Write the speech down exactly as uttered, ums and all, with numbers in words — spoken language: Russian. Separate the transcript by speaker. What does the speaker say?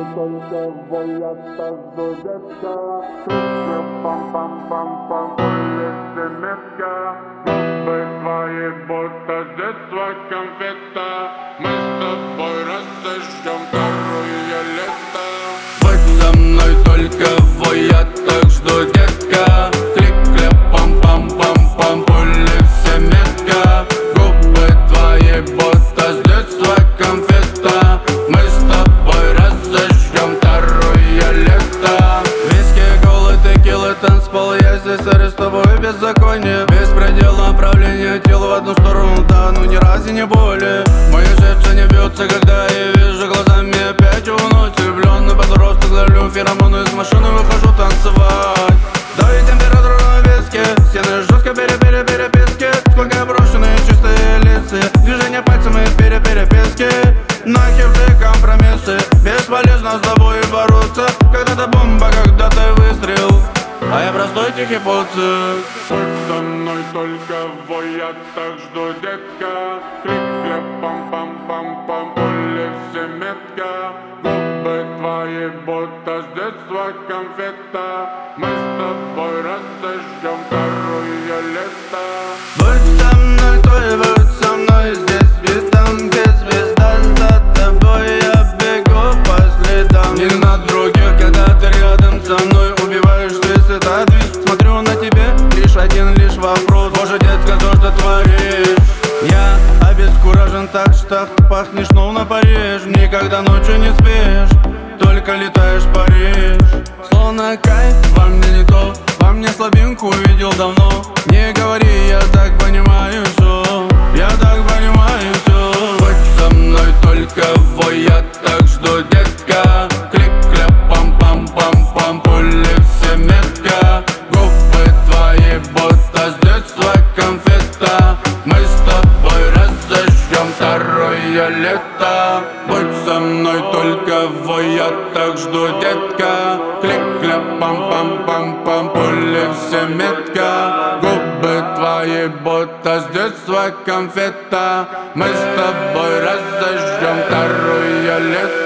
Speaker 1: мной только боятся жду детка. Крыши пам-пам-пам-пам, улицы метка. Губы твои будто с детства конфета. Мы с тобой разожжем второе лето.
Speaker 2: Будь со мной только вой, я так жду детка. Клик-кляп, пам-пам-пам-пам, улицы метка. Губы твои будто с детства конфета. Мы с тобой разожжем второе лето. Виски, колы, текилы, танцпол, я здесь арестовую беззаконие. Беспредел направления тела в одну сторону, да, ну ни разу не более. Мои сердце не бьется, когда я вижу глазами опять его ночь. Влюбленный подросток, ловлю феромоны, из машины выхожу танцевать. Дави температуру на виске, стены жестко пере-пере-переписки. Сколько брошенные чистые лица, движения пальцами пере-переписки. Нахер все компромиссы, бесполезно с тобой бороться. Когда-то бомба, когда-то выстрел, а я простой тихий поцик.
Speaker 1: Будь со мной только вой, я так жду детка. Крик-кляп, пам-пам-пам-пам, улицы метка. Губы твои будто с детства конфета. Мы с тобой разожжем второе лето.
Speaker 2: Будь со мной, твой, будь со мной здесь, без там, без звезда. За тобой я бегу по следам. Не на других, когда ты рядом со мной убиваешь весь этот движ. Смотрю на тебе, лишь один лишь вопрос. Боже, детка, то, что творишь. Я обескуражен так, что ты пахнешь, но на Париж. Никогда ночью не спишь, только летаешь в Париж. Словно кайф, во мне не то, во мне слабинку увидел давно. Не говори, я так понимаю все, я так понимаю все. Будь со мной только вой, я так жду детка. Клик-кляп, пам-пам-пам-пам, улицы метка. Губы твои будто с детства конфета. Мы с тобой разожжем второе лето. Будь со мной только вой, я так жду детка. Клик-кляп, пам-пам-пам-пам, улицы метка. Губы твои будто с детства конфета. Мы с тобой разожжем второе лето.